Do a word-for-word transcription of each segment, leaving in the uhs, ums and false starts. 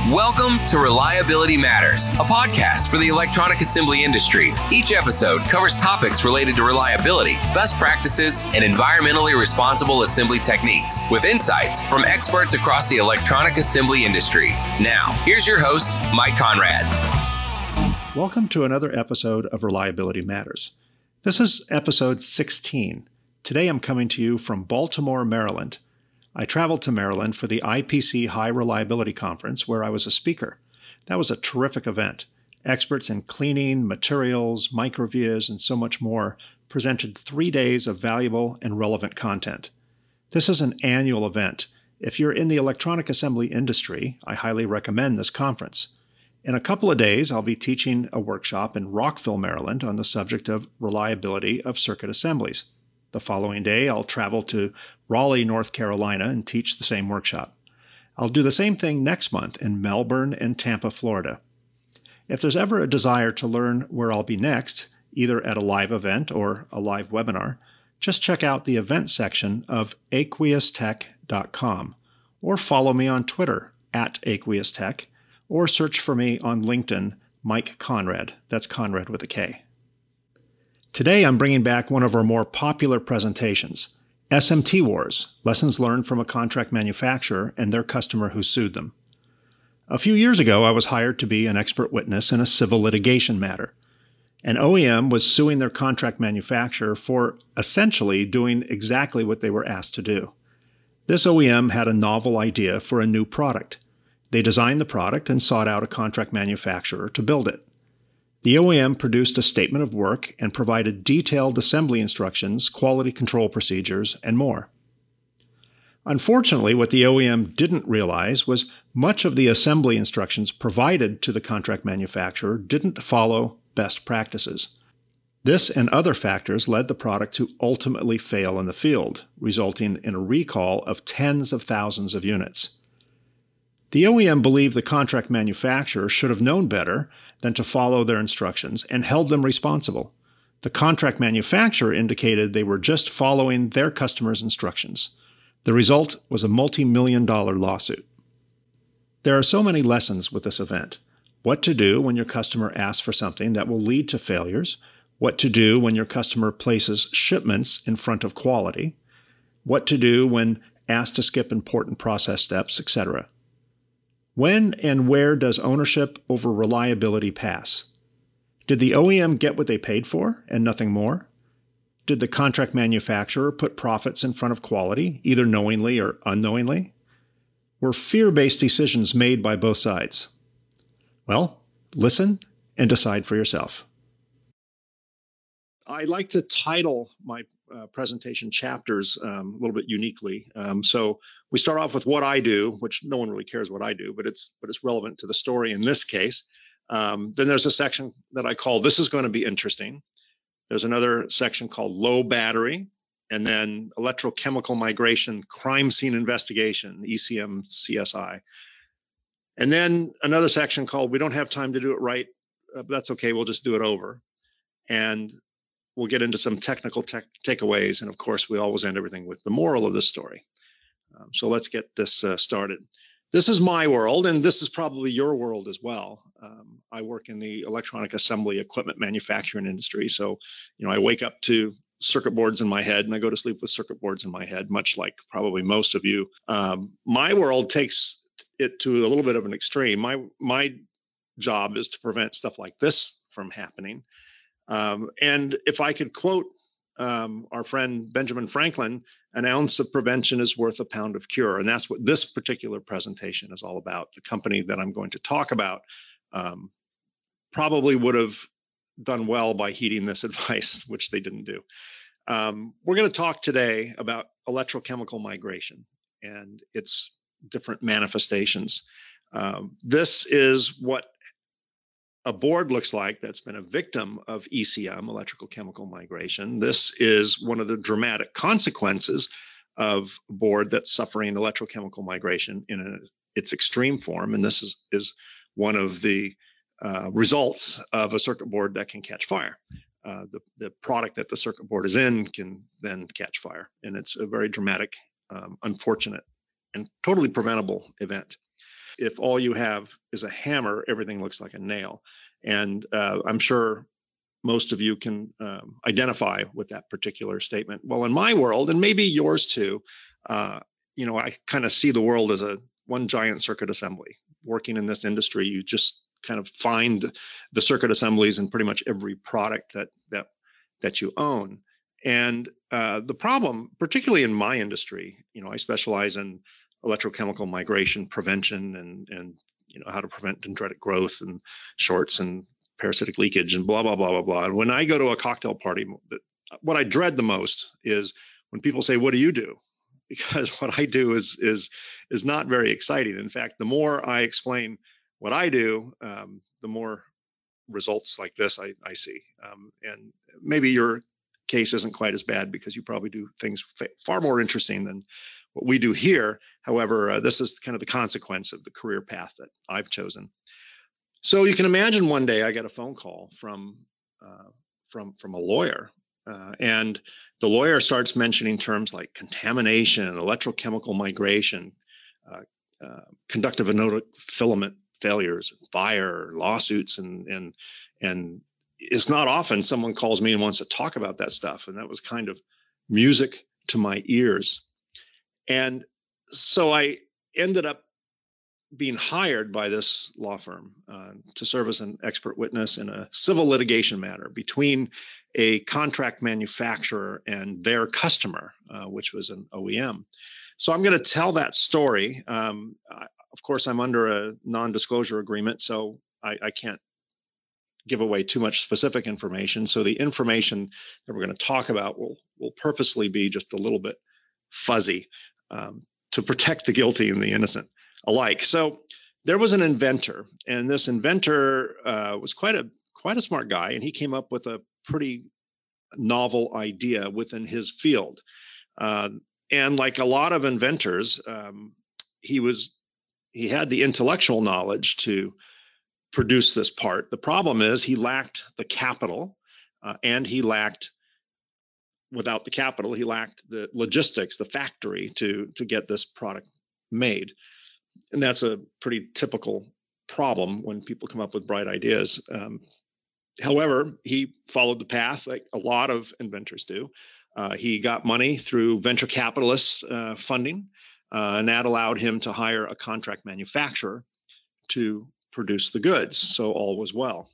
Welcome to Reliability Matters, a podcast for the electronic assembly industry. Each episode covers topics related to reliability, best practices, and environmentally responsible assembly techniques, with insights from experts across the electronic assembly industry. Now, here's your host, Mike Conrad. Welcome to another episode of Reliability Matters. This is episode sixteen. Today I'm coming to you from Baltimore, Maryland. I traveled to Maryland for the I P C High Reliability Conference, where I was a speaker. That was a terrific event. Experts in cleaning, materials, microvias, and so much more presented three days of valuable and relevant content. This is an annual event. If you're in the electronic assembly industry, I highly recommend this conference. In a couple of days, I'll be teaching a workshop in Rockville, Maryland on the subject of reliability of circuit assemblies. The following day, I'll travel to Raleigh, North Carolina, and teach the same workshop. I'll do the same thing next month in Melbourne and Tampa, Florida. If there's ever a desire to learn where I'll be next, either at a live event or a live webinar, just check out the event section of aqueous tech dot com, or follow me on Twitter at aqueous tech, or search for me on LinkedIn, Mike Conrad. That's Conrad with a K. Today, I'm bringing back one of our more popular presentations, S M T Wars, Lessons Learned from a Contract Manufacturer and Their Customer Who Sued Them. A few years ago, I was hired to be an expert witness in a civil litigation matter. An O E M was suing their contract manufacturer for essentially doing exactly what they were asked to do. This O E M had a novel idea for a new product. They designed the product and sought out a contract manufacturer to build it. The O E M produced a statement of work and provided detailed assembly instructions, quality control procedures, and more. Unfortunately, what the O E M didn't realize was much of the assembly instructions provided to the contract manufacturer didn't follow best practices. This and other factors led the product to ultimately fail in the field, resulting in a recall of tens of thousands of units. The O E M believed the contract manufacturer should have known better than to follow their instructions and held them responsible. The contract manufacturer indicated they were just following their customer's instructions. The result was a multi-million dollar lawsuit. There are so many lessons with this event. What to do when your customer asks for something that will lead to failures, what to do when your customer places shipments in front of quality, what to do when asked to skip important process steps, et cetera. When and where does ownership over reliability pass? Did the O E M get what they paid for and nothing more? Did the contract manufacturer put profits in front of quality, either knowingly or unknowingly? Were fear-based decisions made by both sides? Well, listen and decide for yourself. I like to title my uh, presentation chapters um, a little bit uniquely. Um, so we start off with what I do, which no one really cares what I do, but it's but it's relevant to the story in this case. Um, then there's a section that I call "This is going to be interesting." There's another section called "Low Battery," and then "Electrochemical Migration Crime Scene Investigation," E C M C S I. And then another section called "We Don't Have Time to Do It Right, uh, but That's Okay, We'll Just Do It Over." And we'll get into some technical tech takeaways. And of course, we always end everything with the moral of the story. Um, so let's get this uh, started. This is my world, and this is probably your world as well. Um, I work in the electronic assembly equipment manufacturing industry. So, you know, I wake up to circuit boards in my head and I go to sleep with circuit boards in my head, much like probably most of you. Um, my world takes it to a little bit of an extreme. My, my job is to prevent stuff like this from happening. Um, and if I could quote um, our friend Benjamin Franklin, an ounce of prevention is worth a pound of cure. And that's what this particular presentation is all about. The company that I'm going to talk about um, probably would have done well by heeding this advice, which they didn't do. Um, we're going to talk today about electrochemical migration and its different manifestations. Um, this is what a board looks like that's been a victim of E C M, electrical chemical migration. This is one of the dramatic consequences of a board that's suffering electrochemical migration in a, its extreme form. And this is, is one of the uh, results of a circuit board that can catch fire. Uh, the, the product that the circuit board is in can then catch fire. And it's a very dramatic, um, unfortunate, and totally preventable event. if all you have is a hammer, everything looks like a nail. And uh, I'm sure most of you can um, identify with that particular statement. Well, in my world, and maybe yours too, uh, you know, I kind of see the world as a one giant circuit assembly. Working in this industry, you just kind of find the circuit assemblies in pretty much every product that that that you own. And uh, the problem, particularly in my industry, you know, I specialize in electrochemical migration prevention and and you know how to prevent dendritic growth and shorts and parasitic leakage and blah blah blah blah blah. And when I go to a cocktail party, what I dread the most is when people say, "What do you do?" Because what I do is is is not very exciting. In fact, the more I explain what I do, um, the more results like this I, I see. Um, and maybe your case isn't quite as bad because you probably do things fa- far more interesting than what we do here. However, uh, this is kind of the consequence of the career path that I've chosen. So you can imagine one day I get a phone call from uh, from from a lawyer. Uh, and the lawyer starts mentioning terms like contamination, electrochemical migration, uh, uh, conductive anodic filament failures, fire, lawsuits, and and and it's not often someone calls me and wants to talk about that stuff. And that was kind of music to my ears. And so I ended up being hired by this law firm uh, to serve as an expert witness in a civil litigation matter between a contract manufacturer and their customer, uh, which was an O E M. So I'm going to tell that story. Um, I, of course, I'm under a non-disclosure agreement, so I, I can't give away too much specific information. So the information that we're going to talk about will, will purposely be just a little bit fuzzy um, to protect the guilty and the innocent alike. So there was an inventor, and this inventor uh, was quite a quite a smart guy, and he came up with a pretty novel idea within his field. Uh, and like a lot of inventors, um, he was he had the intellectual knowledge to produce this part. The problem is he lacked the capital, uh, and he lacked without the capital, he lacked the logistics, the factory to to get this product made. And that's a pretty typical problem when people come up with bright ideas. Um, however, he followed the path like a lot of inventors do. Uh, he got money through venture capitalist uh, funding, uh, and that allowed him to hire a contract manufacturer to produce the goods. So all was well.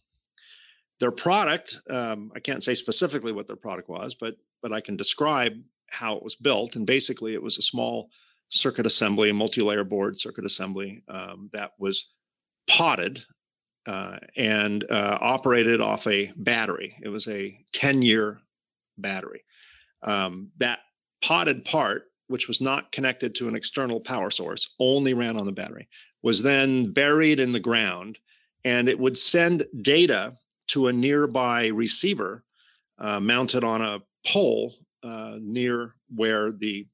Their product, um, I can't say specifically what their product was, but but I can describe how it was built. And basically, it was a small circuit assembly, a multi-layer board circuit assembly um, that was potted uh, and uh, operated off a battery. It was a ten-year battery. Um, that potted part, which was not connected to an external power source, only ran on the battery, was then buried in the ground, and it would send data to a nearby receiver uh, mounted on a pole uh, near where the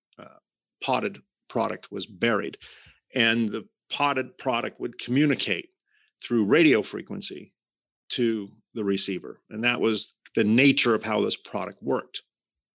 potted product was buried. And the potted product would communicate through radio frequency to the receiver. And that was the nature of how this product worked.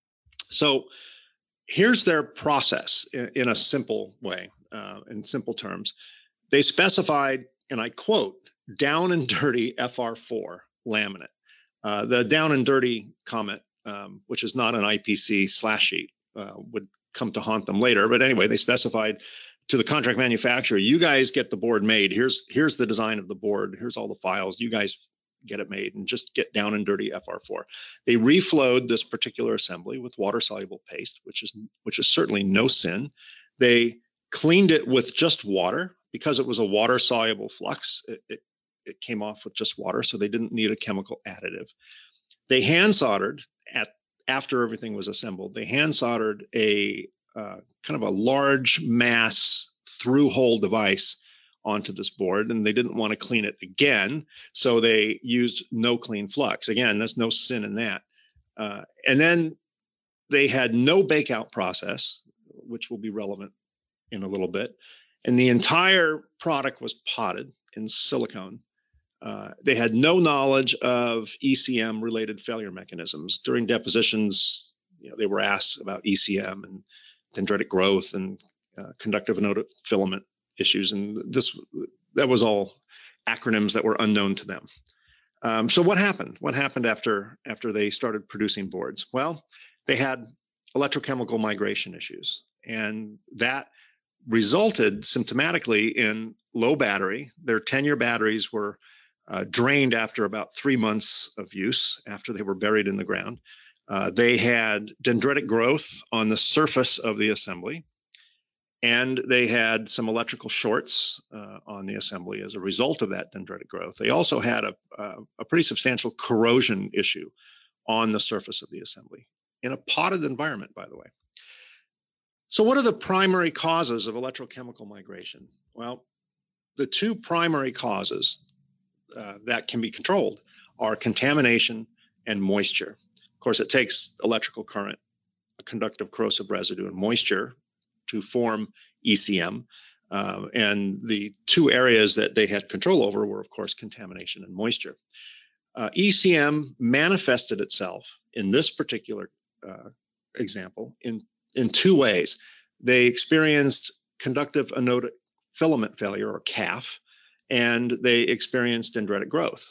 So here's their process in, in a simple way, uh, in simple terms. They specified, and I quote, down and dirty F R four laminate. Uh, the down and dirty comment, um, which is not an I P C slash sheet, uh, would come to haunt them later. But anyway, they specified to the contract manufacturer, you guys get the board made. Here's here's the design of the board. Here's all the files. You guys get it made and just get down and dirty F R four. They reflowed this particular assembly with water-soluble paste, which is which is certainly no sin. They cleaned it with just water because it was a water-soluble flux. It, it, it came off with just water, so they didn't need a chemical additive. They hand soldered at after everything was assembled, they hand soldered a uh, kind of a large mass through hole device onto this board, and they didn't want to clean it again, so they used no clean flux. Again, there's no sin in that. Uh, and then they had no bake out process, which will be relevant in a little bit. And the entire product was potted in silicone. Uh, they had no knowledge of E C M related failure mechanisms. During depositions, you know, they were asked about E C M and dendritic growth and uh, conductive anodic filament issues. And this that was all acronyms that were unknown to them. Um, so what happened? What happened after after they started producing boards? Well, they had electrochemical migration issues, and that resulted symptomatically in low battery. Their ten-year batteries were uh, drained after about three months of use, after they were buried in the ground. Uh, they had dendritic growth on the surface of the assembly, and they had some electrical shorts uh, on the assembly as a result of that dendritic growth. They also had a, a, a pretty substantial corrosion issue on the surface of the assembly, in a potted environment, by the way. So what are the primary causes of electrochemical migration? Well, the two primary causes uh, that can be controlled are contamination and moisture. Of course, it takes electrical current, a conductive corrosive residue, and moisture to form E C M. Uh, and the two areas that they had control over were, of course, contamination and moisture. Uh, E C M manifested itself in this particular uh, example in, in two ways. They experienced conductive anodic filament failure, or C A F, and they experienced dendritic growth.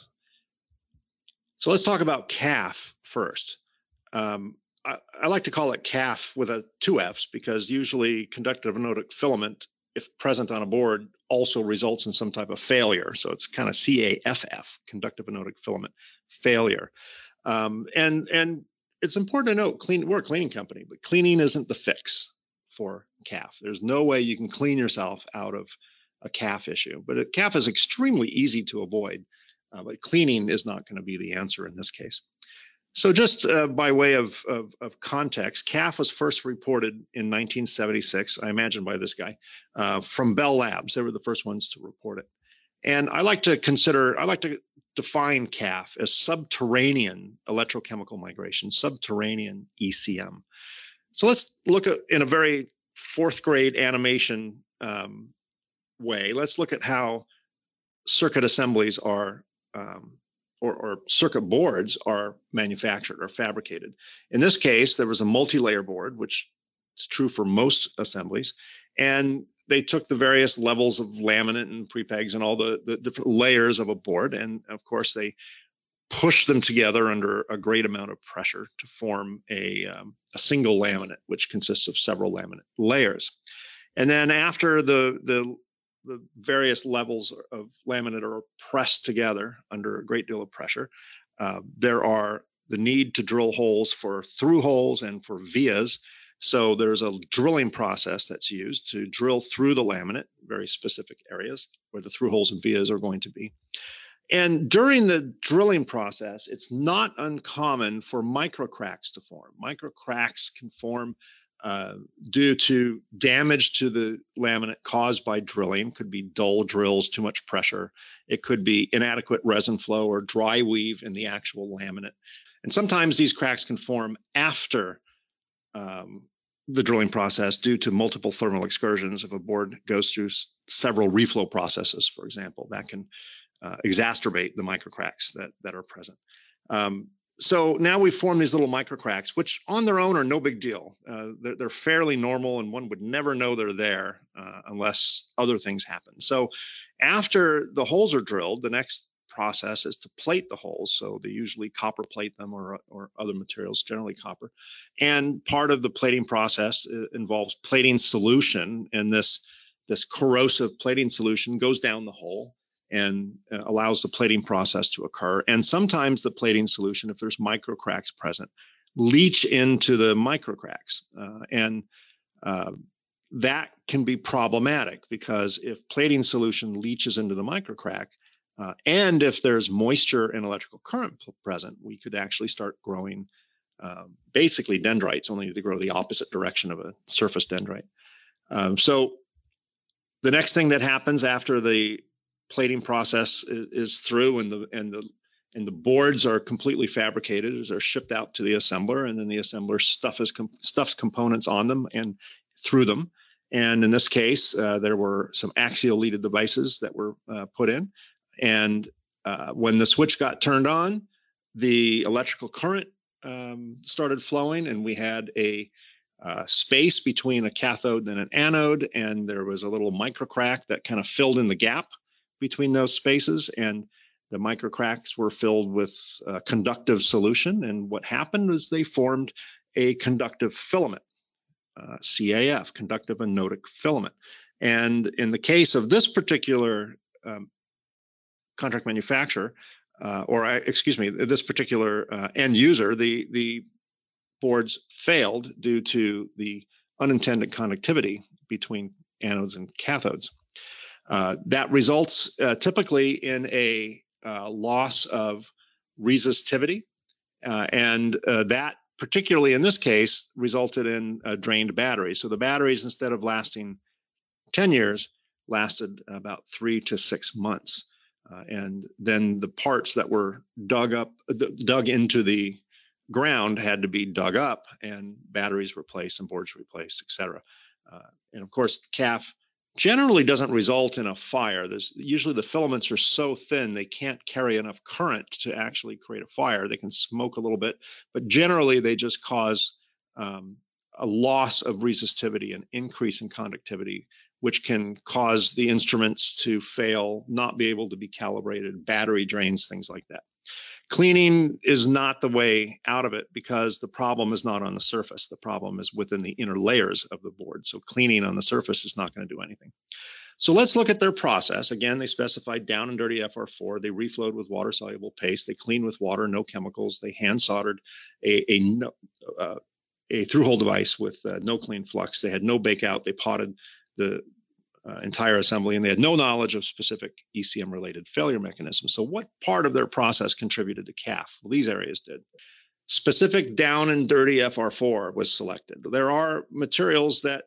So let's talk about C A F first. Um, I, I like to call it C A F with a two F's, because usually conductive anodic filament, if present on a board, also results in some type of failure. So it's kind of C A F F, conductive anodic filament failure. Um, and and it's important to note, clean, we're a cleaning company, but cleaning isn't the fix for C A F. There's no way you can clean yourself out of a C A F issue. But a C A F is extremely easy to avoid, uh, but cleaning is not going to be the answer in this case. So just uh, by way of, of, of context, C A F was first reported in nineteen seventy-six, I imagine by this guy, uh, from Bell Labs. They were the first ones to report it. And I like to consider, I like to define C A F as subterranean electrochemical migration, subterranean E C M. So let's look at, in a very fourth grade animation um, way, let's look at how circuit assemblies are um, Or, or circuit boards are manufactured or fabricated. In this case, there was a multi-layer board, which is true for most assemblies, and they took the various levels of laminate and prepegs and all the, the different layers of a board, and of course they pushed them together under a great amount of pressure to form a, um, a single laminate, which consists of several laminate layers. And then after the the the various levels of laminate are pressed together under a great deal of pressure, Uh, there are the need to drill holes for through holes and for vias. So there's a drilling process that's used to drill through the laminate, very specific areas where the through holes and vias are going to be. And during the drilling process, it's not uncommon for microcracks to form. Microcracks can form uh, due to damage to the laminate caused by drilling. Could be dull drills, too much pressure. It could be inadequate resin flow or dry weave in the actual laminate. And sometimes these cracks can form after um, the drilling process due to multiple thermal excursions. If a board goes through s- several reflow processes, for example, that can uh, exacerbate the microcracks that, that are present. Um, so now we form these little microcracks, which on their own are no big deal. Uh, they're, they're fairly normal, and one would never know they're there uh, unless other things happen. So after the holes are drilled, the next process is to plate the holes. So they usually copper plate them, or, or other materials, generally copper. And part of the plating process involves plating solution, and this, this corrosive plating solution goes down the hole and allows the plating process to occur. And sometimes the plating solution, if there's microcracks present, leach into the microcracks. Uh, and uh, that can be problematic, because if plating solution leaches into the microcrack, uh, and if there's moisture and electrical current present, we could actually start growing uh, basically dendrites, only to grow the opposite direction of a surface dendrite. Um, so the next thing that happens after the plating process is, is through, and the and the and the boards are completely fabricated, as they're shipped out to the assembler, and then the assembler stuff is com- stuffs components on them and through them. And in this case, uh, there were some axial leaded devices that were uh, put in, and uh, when the switch got turned on, the electrical current um, started flowing, and we had a uh, space between a cathode and an anode, and there was a little microcrack that kind of filled in the gap between those spaces, and the microcracks were filled with uh, conductive solution, and what happened was they formed a conductive filament, uh, C A F, conductive anodic filament. And in the case of this particular um, contract manufacturer, uh, or uh, excuse me, this particular uh, end user, the, the boards failed due to the unintended conductivity between anodes and cathodes. Uh, that results uh, typically in a uh, loss of resistivity, uh, and uh, that particularly in this case resulted in a drained battery. So the batteries, instead of lasting ten years, lasted about three to six months. Uh, and then the parts that were dug up, dug into the ground had to be dug up, and batteries replaced and boards replaced, et cetera. Uh, and of course, C A F generally doesn't result in a fire. There's usually the filaments are so thin they can't carry enough current to actually create a fire. They can smoke a little bit, but generally they just cause um, a loss of resistivity and increase in conductivity, which can cause the instruments to fail, not be able to be calibrated, battery drains, things like that. Cleaning is not the way out of it because the problem is not on the surface. The problem is within the inner layers of the board. So cleaning on the surface is not going to do anything. So let's look at their process. Again, they specified down and dirty F R four. They reflowed with water-soluble paste. They cleaned with water, no chemicals. They hand soldered a, a, no, uh, a through-hole device with uh, no clean flux. They had no bake out. They potted the Uh, entire assembly, and they had no knowledge of specific E C M-related failure mechanisms. So what part of their process contributed to C A F? Well, these areas did. Specific down and dirty F R four was selected. There are materials that,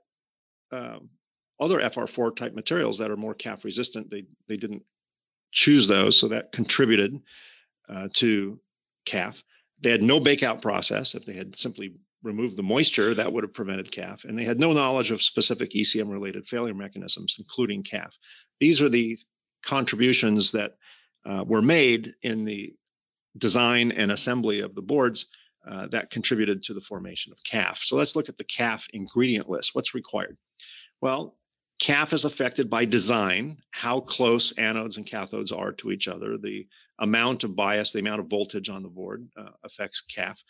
um, other F R four type materials that are more C A F resistant. They, they didn't choose those, so that contributed uh, to C A F. They had no bake-out process. If they had simply remove the moisture, that would have prevented C A F. And they had no knowledge of specific E C M-related failure mechanisms, including C A F. These are the contributions that uh, were made in the design and assembly of the boards uh, that contributed to the formation of C A F. So let's look at the C A F ingredient list. What's required? Well, C A F is affected by design, how close anodes and cathodes are to each other. The amount of bias, the amount of voltage on the board uh, affects C A F.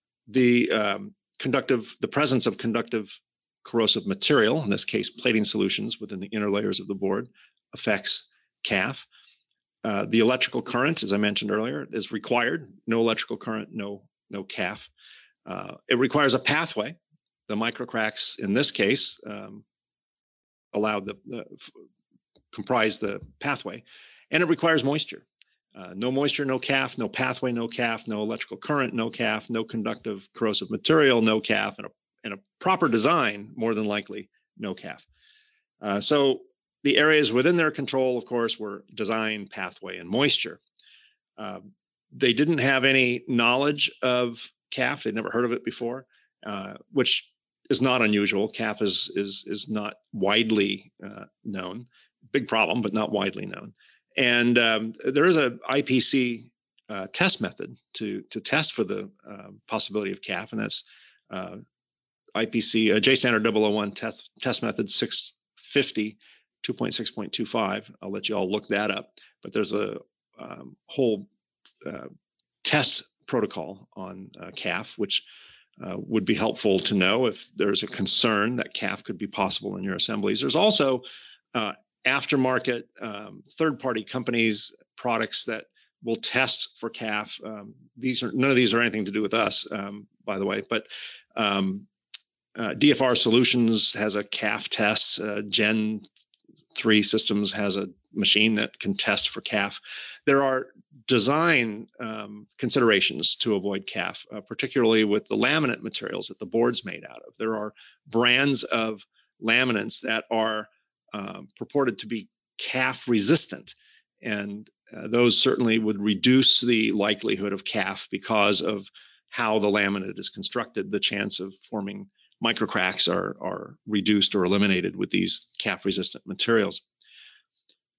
The um, conductive, the presence of conductive corrosive material, in this case, plating solutions within the inner layers of the board, affects C A F. Uh, the electrical current, as I mentioned earlier, is required. No electrical current, no, no C A F. Uh, it requires a pathway. The microcracks, in this case, um, allowed the, uh, f- comprise the pathway. And it requires moisture. Uh, no moisture, no C A F, no pathway, no C A F, no electrical current, no C A F, no conductive corrosive material, no C A F, and a, and a proper design, more than likely, no C A F. Uh, so the areas within their control, of course, were design, pathway, and moisture. Uh, they didn't have any knowledge of C A F. They'd never heard of it before, uh, which is not unusual. C A F is, is, is not widely uh, known. Big problem, but not widely known. And um, there is a I P C uh, test method to to test for the uh, possibility of C A F, and that's uh, I P C uh, J Standard double oh one test test method six fifty two point six point two five. I'll let you all look that up. But there's a um, whole uh, test protocol on uh, C A F, which uh, would be helpful to know if there's a concern that C A F could be possible in your assemblies. There's also uh, aftermarket, um, third-party companies, products that will test for C A F. Um, these are none of these are anything to do with us, um, by the way. But um, uh, D F R Solutions has a C A F test. Uh, Gen three Systems has a machine that can test for C A F. There are design um, considerations to avoid C A F, uh, particularly with the laminate materials that the board's made out of. There are brands of laminates that are Um, purported to be C A F resistant, and uh, those certainly would reduce the likelihood of C A F because of how the laminate is constructed. The chance of forming microcracks are, are reduced or eliminated with these C A F resistant materials.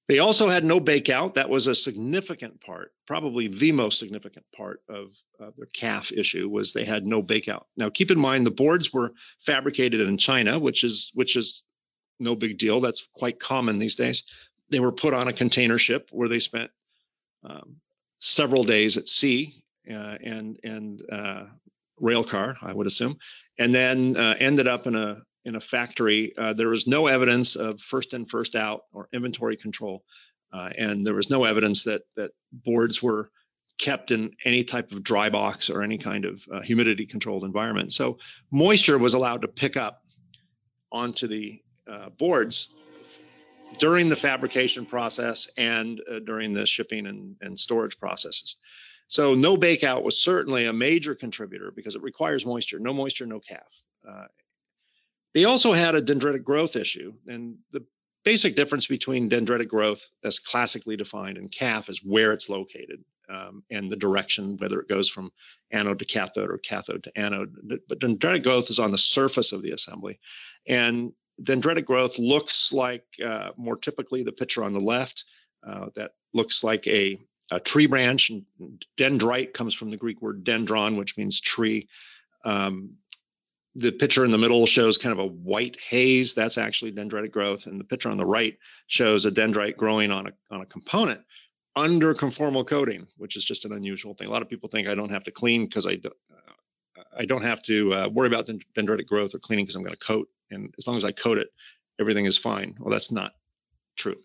They also had no bakeout. That was a significant part, probably the most significant part of uh, their C A F issue, was they had no bakeout. Now, keep in mind, the boards were fabricated in China, which is which is no big deal. That's quite common these days. They were put on a container ship where they spent um, several days at sea uh, and and uh, rail car, I would assume, and then uh, ended up in a in a factory. Uh, there was no evidence of first in, first out or inventory control. Uh, and there was no evidence that that boards were kept in any type of dry box or any kind of uh, humidity controlled environment. So moisture was allowed to pick up onto the uh, boards during the fabrication process and uh, during the shipping and, and storage processes. So no bakeout was certainly a major contributor because it requires moisture. No moisture, no C A F. Uh, They also had a dendritic growth issue, and the basic difference between dendritic growth as classically defined and C A F is where it's located um, and the direction, whether it goes from anode to cathode or cathode to anode. But dendritic growth is on the surface of the assembly, and dendritic growth looks like uh, more typically the picture on the left uh, that looks like a, a tree branch. And dendrite comes from the Greek word dendron, which means tree. Um, The picture in the middle shows kind of a white haze. That's actually dendritic growth. And the picture on the right shows a dendrite growing on a, on a component under conformal coating, which is just an unusual thing. A lot of people think I don't have to clean because I, do, uh, I don't have to uh, worry about dendritic growth or cleaning because I'm going to coat. And as long as I coat it, everything is fine. Well, that's not true.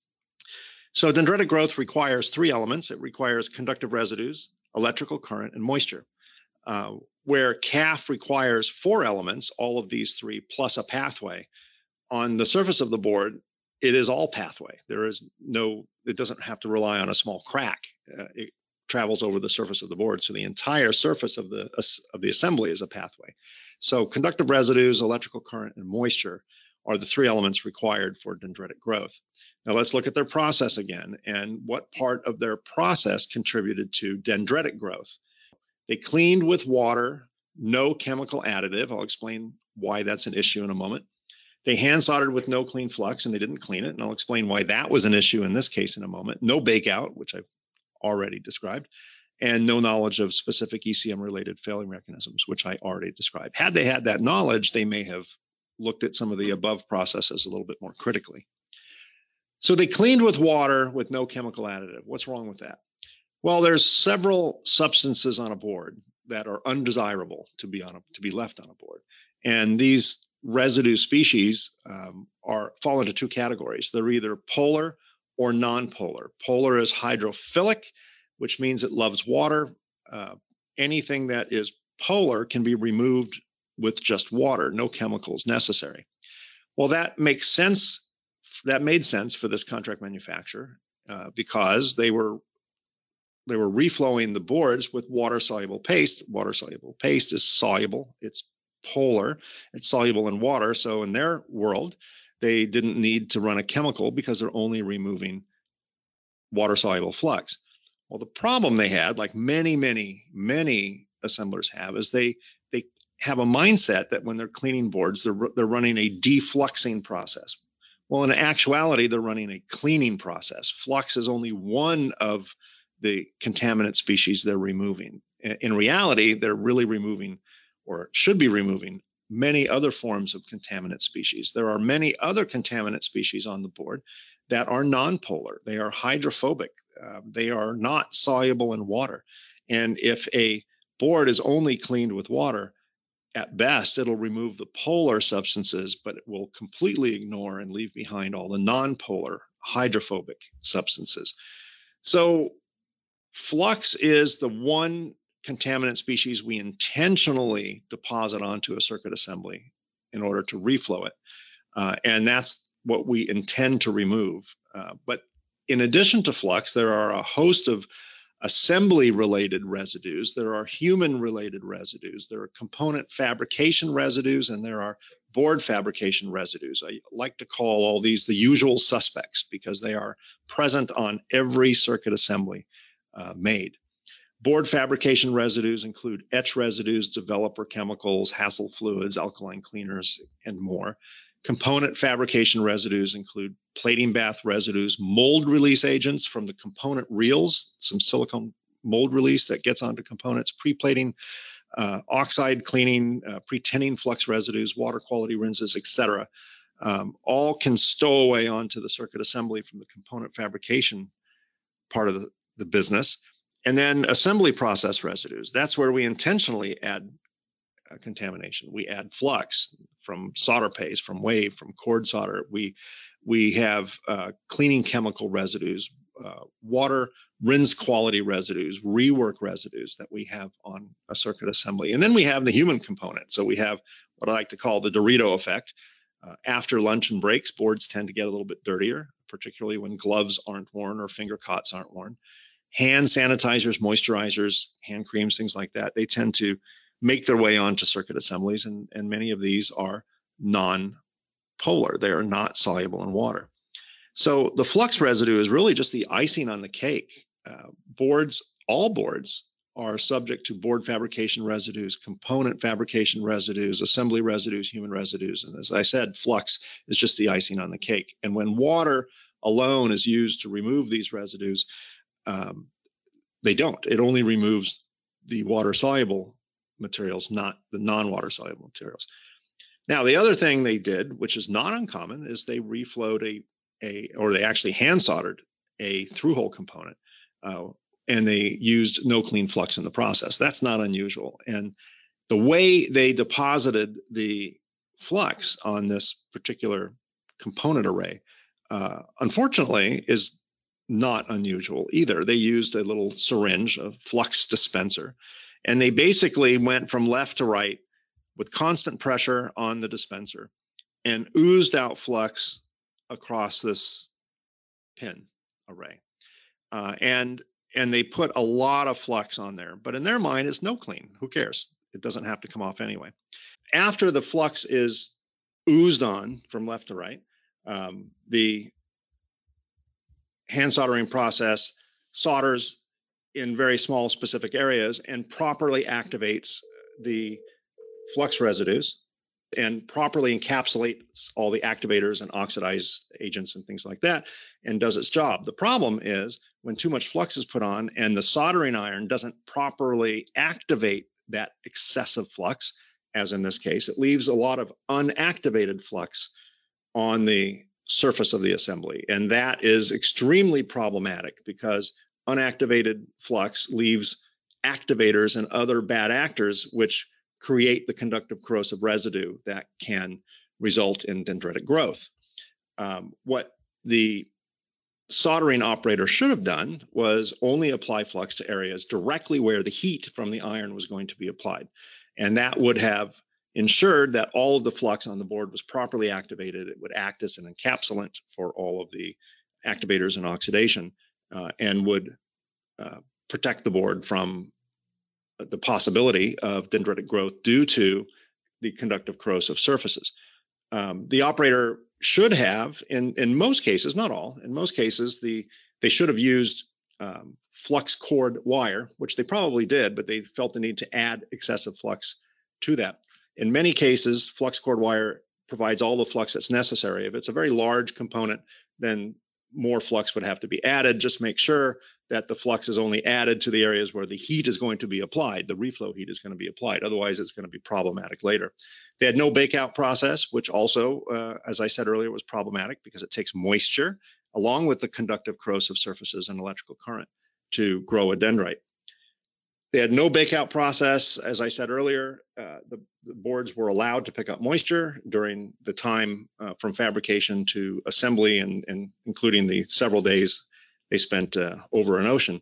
So dendritic growth requires three elements. It requires conductive residues, electrical current, and moisture. Uh, where C A F requires four elements, all of these three, plus a pathway. On the surface of the board, it is all pathway. There is no, it doesn't have to rely on a small crack. Uh, it travels over the surface of the board. So the entire surface of the, of the assembly is a pathway. So conductive residues, electrical current, and moisture are the three elements required for dendritic growth. Now let's look at their process again and what part of their process contributed to dendritic growth. They cleaned with water, no chemical additive. I'll explain why that's an issue in a moment. They hand soldered with no clean flux, and they didn't clean it. And I'll explain why that was an issue in this case in a moment. No bakeout, which I've already described, and no knowledge of specific E C M-related failing mechanisms, which I already described. Had they had that knowledge, they may have looked at some of the above processes a little bit more critically. So they cleaned with water with no chemical additive. What's wrong with that? Well, there's several substances on a board that are undesirable to be on a, to be left on a board, and these residue species um, are fall into two categories. They're either polar or non-polar. Polar is hydrophilic, which means it loves water. Uh, anything that is polar can be removed with just water, no chemicals necessary. Well, that makes sense. That made sense for this contract manufacturer uh, because they were They were reflowing the boards with water-soluble paste. Water-soluble paste is soluble. It's polar. It's soluble in water. So in their world, they didn't need to run a chemical because they're only removing water-soluble flux. Well, the problem they had, like many, many, many assemblers have, is they they have a mindset that when they're cleaning boards, they're they're running a defluxing process. Well, in actuality, they're running a cleaning process. Flux is only one of the contaminant species they're removing. In reality, they're really removing, or should be removing, many other forms of contaminant species. There are many other contaminant species on the board that are non-polar. They are hydrophobic. Uh, they are not soluble in water. And if a board is only cleaned with water, at best, it'll remove the polar substances, but it will completely ignore and leave behind all the non-polar hydrophobic substances. So flux is the one contaminant species we intentionally deposit onto a circuit assembly in order to reflow it. Uh, and that's what we intend to remove. Uh, but in addition to flux, there are a host of assembly-related residues. There are human-related residues. There are component fabrication residues, and there are board fabrication residues. I like to call all these the usual suspects because they are present on every circuit assembly uh, made. Board fabrication residues include etch residues, developer chemicals, Hassel fluids, alkaline cleaners, and more. Component fabrication residues include plating bath residues, mold release agents from the component reels, some silicone mold release that gets onto components, pre-plating, uh, oxide cleaning, uh, pre-tinning flux residues, water quality rinses, et cetera. Um, all can stow away onto the circuit assembly from the component fabrication part of the, the business. And then assembly process residues. That's where we intentionally add uh, contamination. We add flux from solder paste, from wave, from cord solder. We we have uh, cleaning chemical residues, uh, water rinse quality residues, rework residues that we have on a circuit assembly. And then we have the human component. So we have what I like to call the Dorito effect. Uh, after lunch and breaks, boards tend to get a little bit dirtier, particularly when gloves aren't worn or finger cots aren't worn. Hand sanitizers, moisturizers, hand creams, things like that, they tend to make their way onto circuit assemblies, and, and many of these are non-polar. They are not soluble in water. So the flux residue is really just the icing on the cake. Uh, boards, all boards, are subject to board fabrication residues, component fabrication residues, assembly residues, human residues. And as I said, flux is just the icing on the cake. And when water alone is used to remove these residues, um, they don't. It only removes the water-soluble materials, not the non-water soluble materials. Now, the other thing they did, which is not uncommon, is they reflowed a, a or they actually hand soldered a through-hole component. Uh, and they used no clean flux in the process. That's not unusual. And the way they deposited the flux on this particular component array, uh, unfortunately, is not unusual either. They used a little syringe, a flux dispenser, and they basically went from left to right with constant pressure on the dispenser and oozed out flux across this pin array. Uh, and And they put a lot of flux on there, but in their mind, it's no clean. Who cares? It doesn't have to come off anyway. After the flux is oozed on from left to right, um, the hand soldering process solders in very small specific areas and properly activates the flux residues and properly encapsulates all the activators and oxidize agents and things like that, and does its job. The problem is when too much flux is put on and the soldering iron doesn't properly activate that excessive flux, as in this case, it leaves a lot of unactivated flux on the surface of the assembly. And that is extremely problematic because unactivated flux leaves activators and other bad actors, which create the conductive corrosive residue that can result in dendritic growth. Um, what the soldering operator should have done was only apply flux to areas directly where the heat from the iron was going to be applied. And that would have ensured that all of the flux on the board was properly activated. It would act as an encapsulant for all of the activators and oxidation, uh, and would uh, protect the board from the possibility of dendritic growth due to the conductive corrosive surfaces. Um, the operator should have, in, in most cases, not all, in most cases, the they should have used um, flux cord wire, which they probably did, but they felt the need to add excessive flux to that. In many cases, flux cord wire provides all the flux that's necessary. If it's a very large component, then more flux would have to be added. Just make sure that the flux is only added to the areas where the heat is going to be applied. The reflow heat is going to be applied. Otherwise, it's going to be problematic later. They had no bake-out process, which also, uh, as I said earlier, was problematic because it takes moisture along with the conductive corrosive surfaces and electrical current to grow a dendrite. They had no bake-out process. As I said earlier, uh, the, the boards were allowed to pick up moisture during the time uh, from fabrication to assembly, and, and including the several days they spent uh, over an ocean.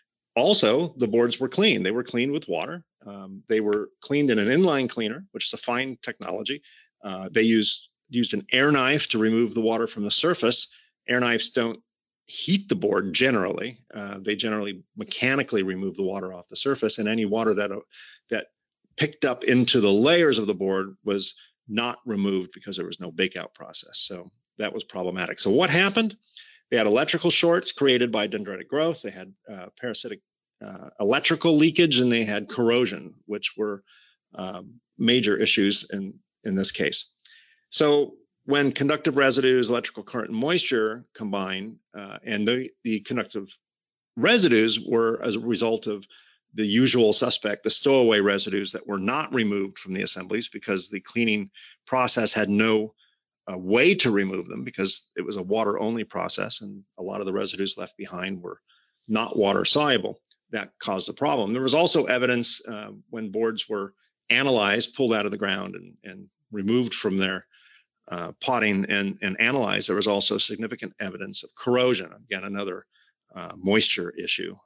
Also, the boards were clean. They were cleaned with water. Um, they were cleaned in an inline cleaner, which is a fine technology. Uh, they used, used an air knife to remove the water from the surface. Air knives don't heat the board generally. Uh, they generally mechanically remove the water off the surface, and any water that uh, that picked up into the layers of the board was not removed because there was no bake-out process. So that was problematic. So what happened? They had electrical shorts created by dendritic growth. They had uh, parasitic uh, electrical leakage, and they had corrosion, which were um, major issues in, in this case. So when conductive residues, electrical current, and moisture combine, uh, and the, the conductive residues were as a result of the usual suspect, the stowaway residues that were not removed from the assemblies because the cleaning process had no uh, way to remove them because it was a water-only process, and a lot of the residues left behind were not water-soluble. That caused a problem. There was also evidence uh, when boards were analyzed, pulled out of the ground, and, and removed from their uh, potting and, and analyzed. There was also significant evidence of corrosion. Again, another uh, moisture issue.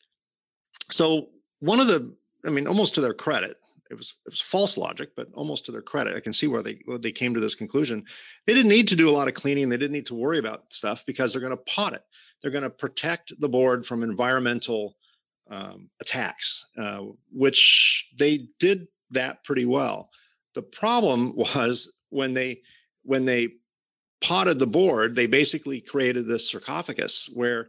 So one of the, I mean, almost to their credit, it was it was false logic, but almost to their credit, I can see where they where they came to this conclusion. They didn't need to do a lot of cleaning. They didn't need to worry about stuff because they're going to pot it. They're going to protect the board from environmental um, attacks, uh, which they did that pretty well. The problem was when they when they potted the board, they basically created this sarcophagus where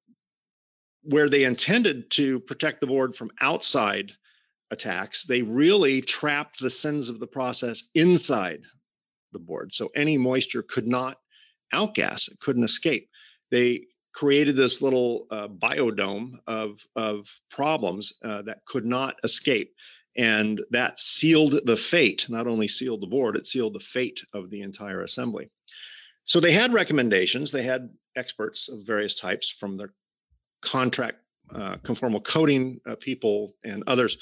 where they intended to protect the board from outside attacks. They really trapped the sins of the process inside the board. So any moisture could not outgas, it couldn't escape. They created this little uh, biodome of, of problems uh, that could not escape. And that sealed the fate, not only sealed the board, it sealed the fate of the entire assembly. So they had recommendations. They had experts of various types from their contract uh, conformal coating uh, people and others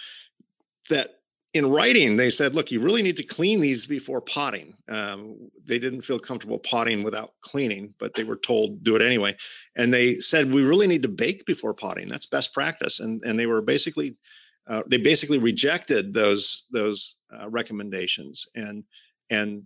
that in writing, they said, look, you really need to clean these before potting. Um, they didn't feel comfortable potting without cleaning, but they were told do it anyway. And they said, we really need to bake before potting. That's best practice. And, and they were basically, uh, they basically rejected those, those uh, recommendations and, and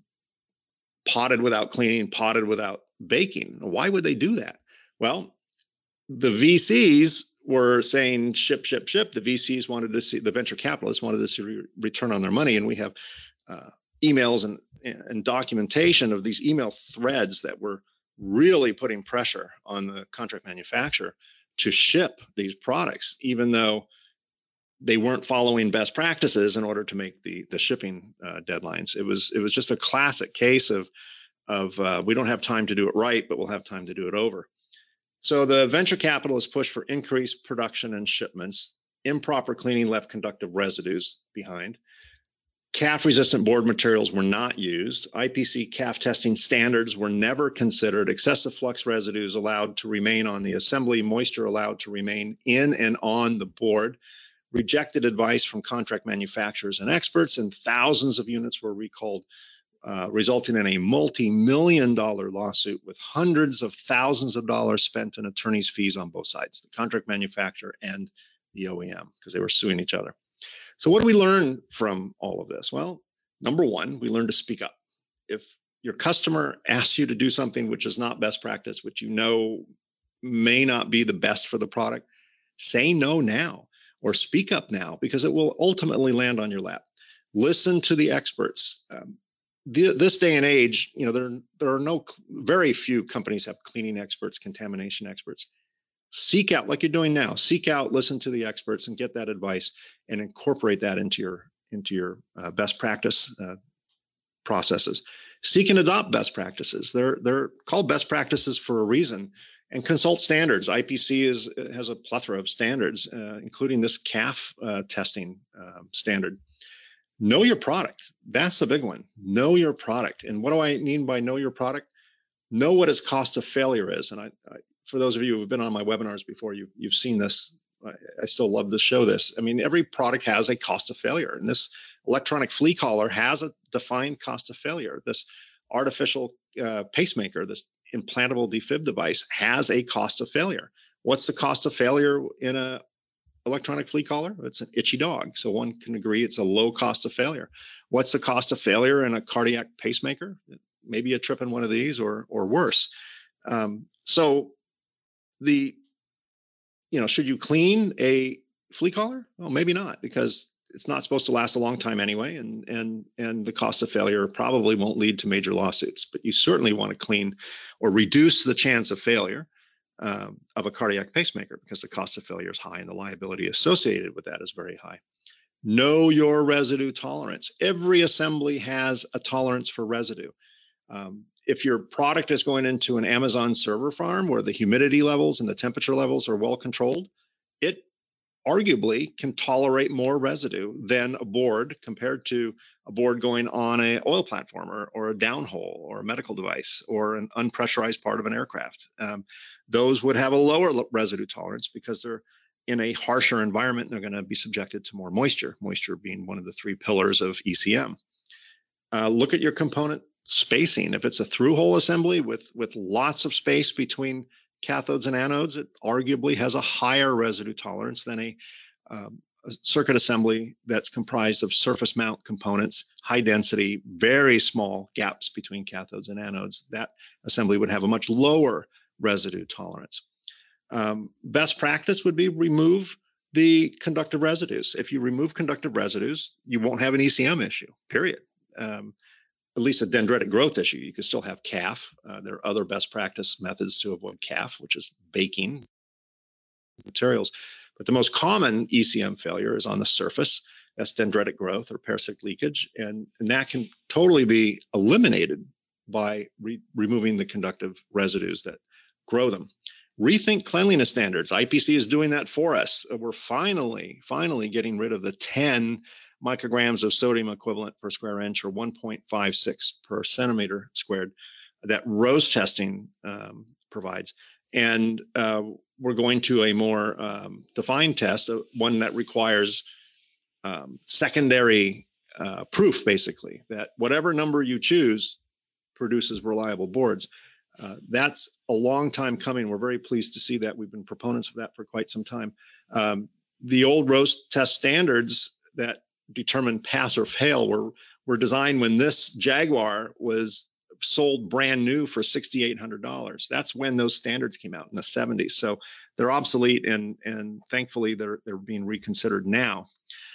potted without cleaning, potted without baking. Why would they do that? Well, the V Cs were saying ship, ship, ship. The V Cs wanted to see, the venture capitalists wanted to see re- return on their money. And we have uh, emails and, and documentation of these email threads that were really putting pressure on the contract manufacturer to ship these products, even though they weren't following best practices in order to make the, the shipping uh, deadlines. It was, it was just a classic case of, of uh, we don't have time to do it right, but we'll have time to do it over. So the venture capitalists pushed for increased production and shipments. Improper cleaning left conductive residues behind. C A F-resistant board materials were not used. I P C C A F testing standards were never considered. Excessive flux residues allowed to remain on the assembly. Moisture allowed to remain in and on the board. Rejected advice from contract manufacturers and experts, and thousands of units were recalled, Uh, resulting in a multi-million dollar lawsuit with hundreds of thousands of dollars spent in attorney's fees on both sides, the contract manufacturer and the O E M, because they were suing each other. So what do we learn from all of this? Well, number one, we learn to speak up. If your customer asks you to do something which is not best practice, which you know may not be the best for the product, say no now or speak up now, because it will ultimately land on your lap. Listen to the experts. Um, The, this day and age, you know, there, there are no, very few companies have cleaning experts, contamination experts. Seek out, like you're doing now, seek out, listen to the experts and get that advice and incorporate that into your, into your uh, best practice uh, processes. Seek and adopt best practices. They're, they're called best practices for a reason, and consult standards. I P C is, has a plethora of standards, uh, including this C A F uh, testing uh, standard. Know your product. That's the big one. Know your product. And what do I mean by know your product? Know what its cost of failure is. And I, I for those of you who have been on my webinars before, you, you've seen this. I, I still love to show this. I mean, every product has a cost of failure. And this electronic flea collar has a defined cost of failure. This artificial uh, pacemaker, this implantable defib device has a cost of failure. What's the cost of failure in a electronic flea collar? It's an itchy dog. So one can agree it's a low cost of failure. What's the cost of failure in a cardiac pacemaker? Maybe a trip in one of these or or worse. Um, so the, you know, should you clean a flea collar? Well, maybe not, because it's not supposed to last a long time anyway. And, and, and the cost of failure probably won't lead to major lawsuits, but you certainly want to clean or reduce the chance of failure Um, of a cardiac pacemaker, because the cost of failure is high and the liability associated with that is very high. Know your residue tolerance. Every assembly has a tolerance for residue. Um, if your product is going into an Amazon server farm where the humidity levels and the temperature levels are well controlled, it arguably can tolerate more residue than a board compared to a board going on an oil platform or, or a downhole or a medical device or an unpressurized part of an aircraft. Um, those would have a lower residue tolerance because they're in a harsher environment. They're going to be subjected to more moisture, moisture being one of the three pillars of E C M. Uh, look at your component spacing. If it's a through-hole assembly with, with lots of space between cathodes and anodes, it arguably has a higher residue tolerance than a, um, a circuit assembly that's comprised of surface mount components, high density, very small gaps between cathodes and anodes. That assembly would have a much lower residue tolerance. Um, best practice would be remove the conductive residues. If you remove conductive residues, you won't have an E C M issue, period. Um, at least a dendritic growth issue. You could still have C A F. Uh, there are other best practice methods to avoid C A F, which is baking materials. But the most common E C M failure is on the surface. That's dendritic growth or parasitic leakage. And, and that can totally be eliminated by re- removing the conductive residues that grow them. Rethink cleanliness standards. I P C is doing that for us. We're finally, finally getting rid of the ten micrograms of sodium equivalent per square inch or one point five six per centimeter squared that RoSE testing um, provides. And uh, we're going to a more um, defined test, uh, one that requires um, secondary uh, proof, basically, that whatever number you choose produces reliable boards. Uh, that's a long time coming. We're very pleased to see that. We've been proponents of that for quite some time. Um, the old RoSE test standards that determine pass or fail were, were designed when this Jaguar was sold brand new for six thousand eight hundred dollars. That's when those standards came out in the seventies. So they're obsolete, and, and thankfully they're, they're being reconsidered now.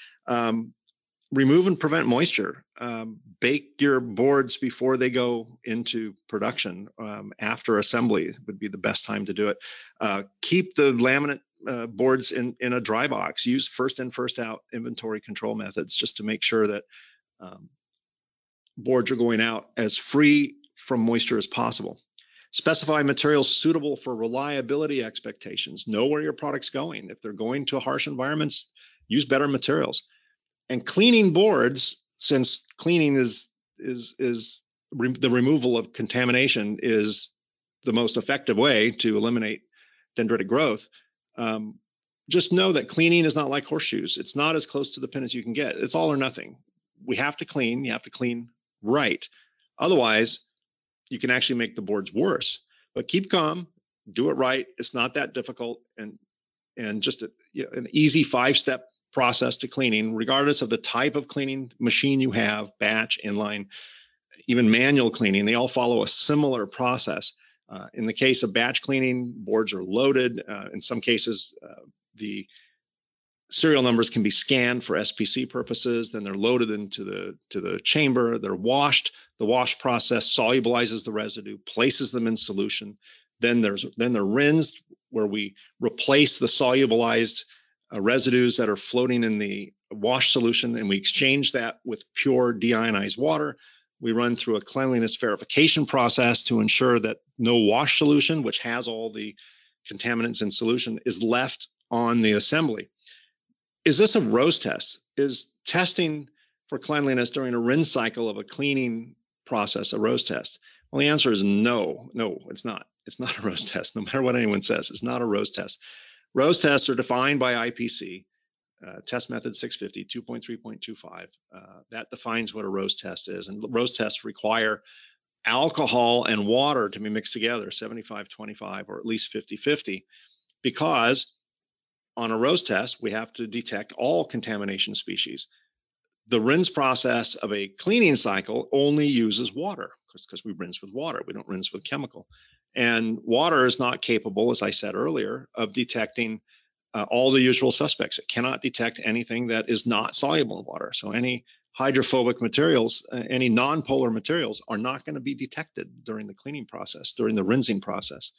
Um, remove and prevent moisture. Um, bake your boards before they go into production. Um, after assembly would be the best time to do it. Uh, keep the laminate uh, boards in, in a dry box. Use first in, first out inventory control methods just to make sure that um, boards are going out as free from moisture as possible. Specify materials suitable for reliability expectations. Know where your product's going. If they're going to harsh environments, use better materials. And cleaning boards, since cleaning is is is re- the removal of contamination is the most effective way to eliminate dendritic growth. Um, just know that cleaning is not like horseshoes. It's not as close to the pin as you can get. It's all or nothing. We have to clean. You have to clean right. Otherwise, you can actually make the boards worse. But keep calm. Do it right. It's not that difficult, and and just a, you know, an easy five-step process to cleaning, regardless of the type of cleaning machine you have, batch, inline, even manual cleaning. They all follow a similar process. Uh, in the case of batch cleaning, boards are loaded. Uh, in some cases, uh, the serial numbers can be scanned for S P C purposes. Then they're loaded into the to the chamber. They're washed. The wash process solubilizes the residue, places them in solution. Then there's then they're rinsed, where we replace the solubilized uh, residues that are floating in the wash solution, and we exchange that with pure deionized water. We run through a cleanliness verification process to ensure that no wash solution, which has all the contaminants in solution, is left on the assembly. Is this a RoSE test? Is testing for cleanliness during a rinse cycle of a cleaning process a RoSE test? Well, the answer is no. No, it's not. It's not a RoSE test, no matter what anyone says. It's not a RoSE test. RoSE tests are defined by I P C. Uh, test method six fifty, two point three point two five. Uh, that defines what a RoSE test is. And RoSE tests require alcohol and water to be mixed together, seventy-five twenty-five or at least fifty fifty, because on a RoSE test, we have to detect all contamination species. The rinse process of a cleaning cycle only uses water because we rinse with water. We don't rinse with chemical. And water is not capable, as I said earlier, of detecting Uh, all the usual suspects. It cannot detect anything that is not soluble in water. So any hydrophobic materials, uh, any non-polar materials are not going to be detected during the cleaning process, during the rinsing process.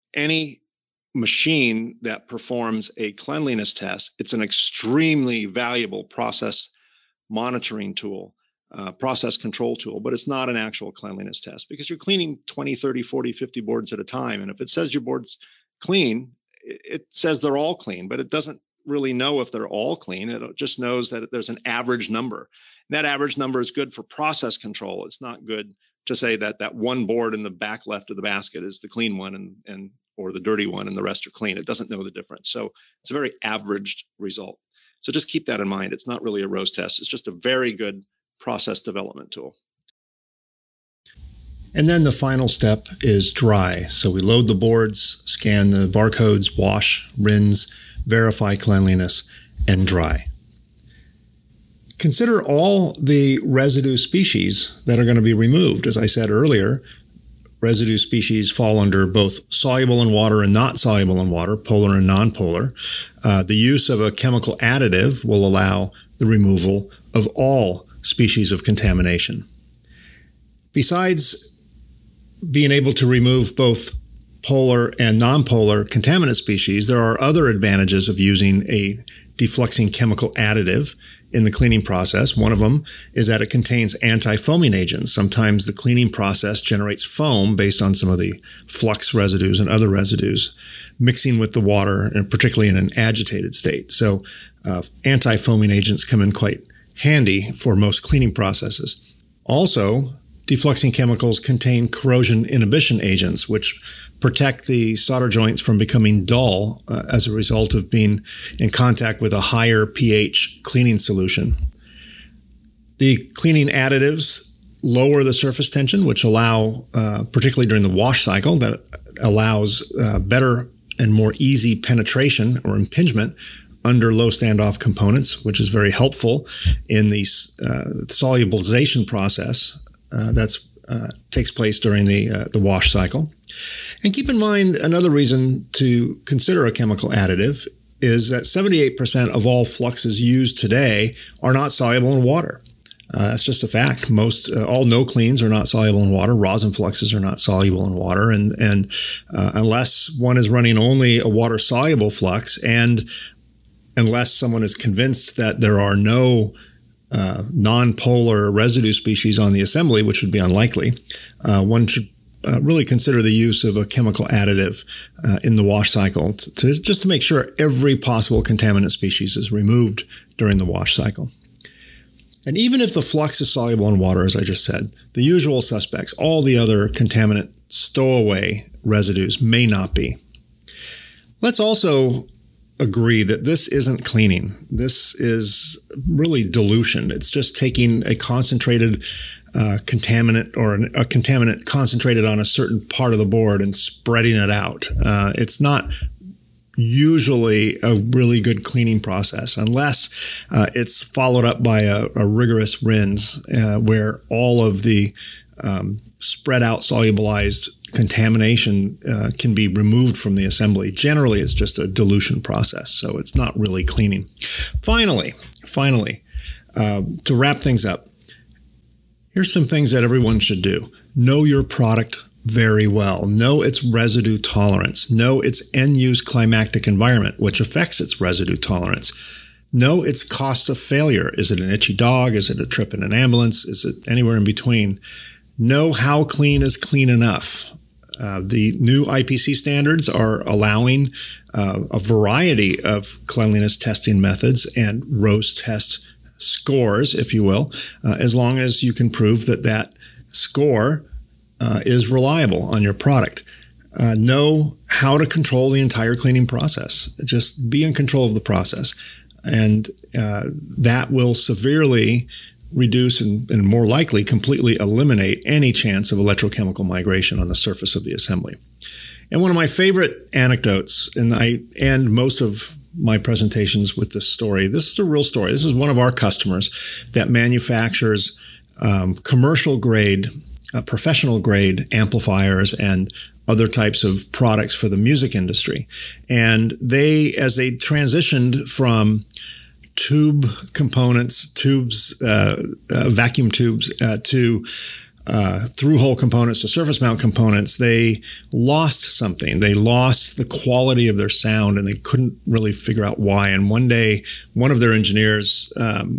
Any machine that performs a cleanliness test, it's an extremely valuable process monitoring tool. uh, process control tool, but it's not an actual cleanliness test because you're cleaning twenty, thirty, forty, fifty boards at a time. And if it says your board's clean, it says they're all clean, but it doesn't really know if they're all clean. It just knows that there's an average number. And that average number is good for process control. It's not good to say that that one board in the back left of the basket is the clean one and, and or the dirty one and the rest are clean. It doesn't know the difference. So it's a very averaged result. So just keep that in mind. It's not really a ROSE test. It's just a very good process development tool. And then the final step is dry. So we load the boards, scan the barcodes, wash, rinse, verify cleanliness, and dry. Consider all the residue species that are going to be removed. As I said earlier, residue species fall under both soluble in water and not soluble in water, polar and nonpolar. Uh, the use of a chemical additive will allow the removal of all species of contamination. Besides being able to remove both polar and nonpolar contaminant species, there are other advantages of using a defluxing chemical additive in the cleaning process. One of them is that it contains anti-foaming agents. Sometimes the cleaning process generates foam based on some of the flux residues and other residues mixing with the water, and particularly in an agitated state. So uh, anti-foaming agents come in quite handy for most cleaning processes. Also, defluxing chemicals contain corrosion inhibition agents, which protect the solder joints from becoming dull uh, as a result of being in contact with a higher pH cleaning solution. The cleaning additives lower the surface tension, which allow, uh, particularly during the wash cycle, that allows uh, better and more easy penetration or impingement under low standoff components, which is very helpful in the uh, solubilization process uh, that uh, takes place during the uh, the wash cycle. And keep in mind, another reason to consider a chemical additive is that seventy-eight percent of all fluxes used today are not soluble in water. Uh, that's just a fact. Most, uh, all no-cleans are not soluble in water. Rosin fluxes are not soluble in water. And, and uh, unless one is running only a water-soluble flux, and unless someone is convinced that there are no uh, non-polar residue species on the assembly, which would be unlikely, uh, one should Uh, really consider the use of a chemical additive uh, in the wash cycle to, to just to make sure every possible contaminant species is removed during the wash cycle. And even if the flux is soluble in water, as I just said, the usual suspects, all the other contaminant stowaway residues may not be. Let's also agree that this isn't cleaning. This is really dilution. It's just taking a concentrated Uh, contaminant or an, a contaminant concentrated on a certain part of the board and spreading it out. Uh, it's not usually a really good cleaning process unless uh, it's followed up by a, a rigorous rinse uh, where all of the um, spread out solubilized contamination uh, can be removed from the assembly. Generally, it's just a dilution process, so it's not really cleaning. Finally, finally, uh, to wrap things up, here's some things that everyone should do. Know your product very well. Know its residue tolerance. Know its end-use climactic environment, which affects its residue tolerance. Know its cost of failure. Is it an itchy dog? Is it a trip in an ambulance? Is it anywhere in between? Know how clean is clean enough. Uh, the new I P C standards are allowing uh, a variety of cleanliness testing methods and ROSE test scores, if you will, uh, as long as you can prove that that score uh, is reliable on your product. Uh, know how to control the entire cleaning process. Just be in control of the process. And uh, that will severely reduce and, and more likely completely eliminate any chance of electrochemical migration on the surface of the assembly. And one of my favorite anecdotes, and I end most of my presentations with this story. This is a real story. This is one of our customers that manufactures um, commercial grade, uh, professional grade amplifiers and other types of products for the music industry. And they, as they transitioned from tube components, tubes, uh, uh, vacuum tubes, uh, to Uh, through-hole components to surface mount components, they lost something. They lost the quality of their sound, and they couldn't really figure out why. And one day, one of their engineers um,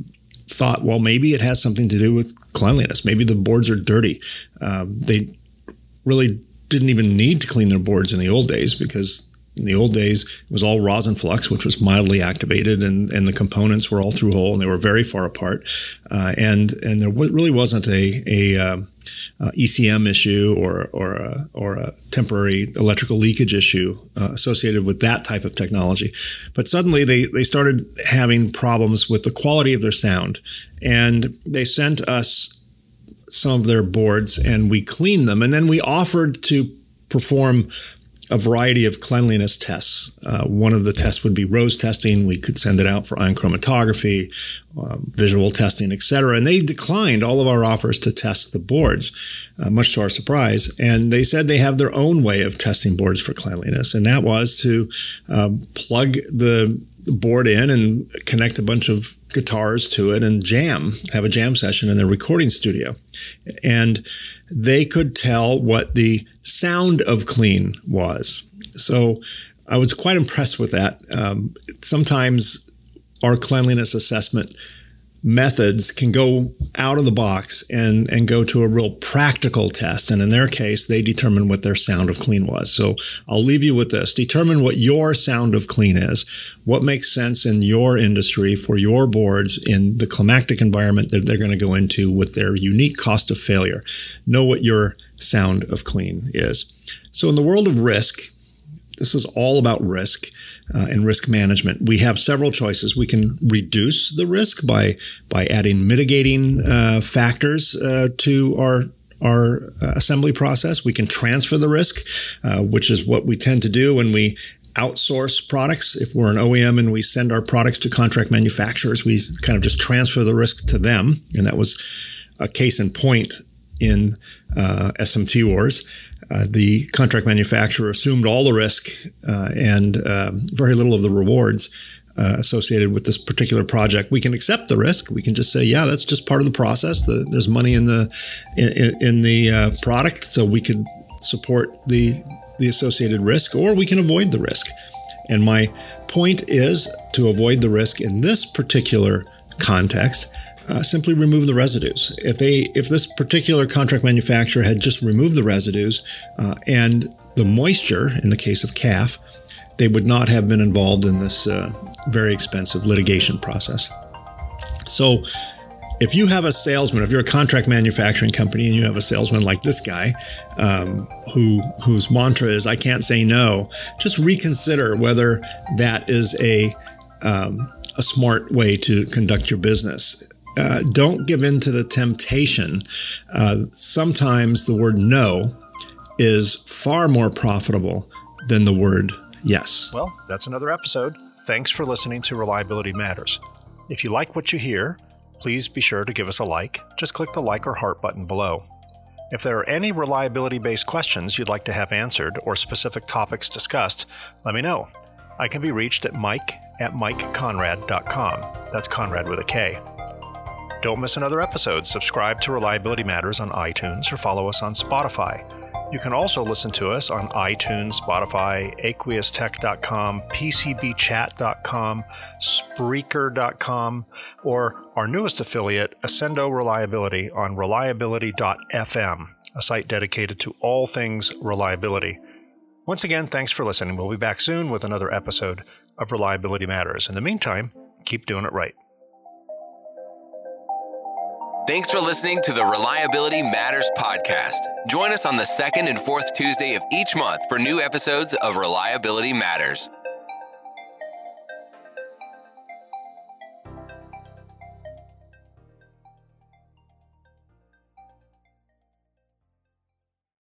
thought, well, maybe it has something to do with cleanliness. Maybe the boards are dirty. Um, they really didn't even need to clean their boards in the old days, because in the old days, it was all rosin flux, which was mildly activated, and, and the components were all through hole, and they were very far apart. Uh, and and there w- really wasn't a, a um, uh, E C M issue or or a, or a temporary electrical leakage issue uh, associated with that type of technology. But suddenly they, they started having problems with the quality of their sound, and they sent us some of their boards, and we cleaned them, and then we offered to perform a variety of cleanliness tests. Uh, one of the tests would be ROSE testing. We could send it out for ion chromatography, um, visual testing, et cetera. And they declined all of our offers to test the boards, uh, much to our surprise. And they said they have their own way of testing boards for cleanliness. And that was to um, plug the board in and connect a bunch of guitars to it and jam, have a jam session in their recording studio. And they could tell what the sound of clean was. So I was quite impressed with that. Um, sometimes our cleanliness assessment methods can go out of the box and, and go to a real practical test. And in their case, they determined what their sound of clean was. So I'll leave you with this. Determine what your sound of clean is, what makes sense in your industry for your boards in the climactic environment that they're going to go into with their unique cost of failure. Know what your sound of clean is. So in the world of risk, this is all about risk uh, and risk management. We have several choices. We can reduce the risk by by adding mitigating uh, factors uh, to our our uh, assembly process. We can transfer the risk, uh, which is what we tend to do when we outsource products. If we're an O E M and we send our products to contract manufacturers, we kind of just transfer the risk to them. And that was a case in point in uh, S M T Wars. Uh, the contract manufacturer assumed all the risk uh, and uh, very little of the rewards uh, associated with this particular project. We can accept the risk. We can just say, yeah, that's just part of the process. The, there's money in the in, in the uh, product, so we could support the the associated risk, or we can avoid the risk. And my point is to avoid the risk in this particular context. Uh, simply remove the residues. If they, if this particular contract manufacturer had just removed the residues uh, and the moisture, in the case of C A F, they would not have been involved in this uh, very expensive litigation process. So if you have a salesman, if you're a contract manufacturing company and you have a salesman like this guy, um, who whose mantra is, I can't say no, just reconsider whether that is a, um, a smart way to conduct your business. Uh, don't give in to the temptation. Uh, sometimes the word no is far more profitable than the word yes. Well, that's another episode. Thanks for listening to Reliability Matters. If you like what you hear, please be sure to give us a like. Just click the like or heart button below. If there are any reliability-based questions you'd like to have answered or specific topics discussed, let me know. I can be reached at mike at mike conrad dot com. That's Conrad with a K. Don't miss another episode. Subscribe to Reliability Matters on iTunes or follow us on Spotify. You can also listen to us on iTunes, Spotify, aqueous tech dot com, P C B chat dot com, Spreaker dot com, or our newest affiliate, Ascendo Reliability, on reliability dot f m, a site dedicated to all things reliability. Once again, thanks for listening. We'll be back soon with another episode of Reliability Matters. In the meantime, keep doing it right. Thanks for listening to the Reliability Matters podcast. Join us on the second and fourth Tuesday of each month for new episodes of Reliability Matters.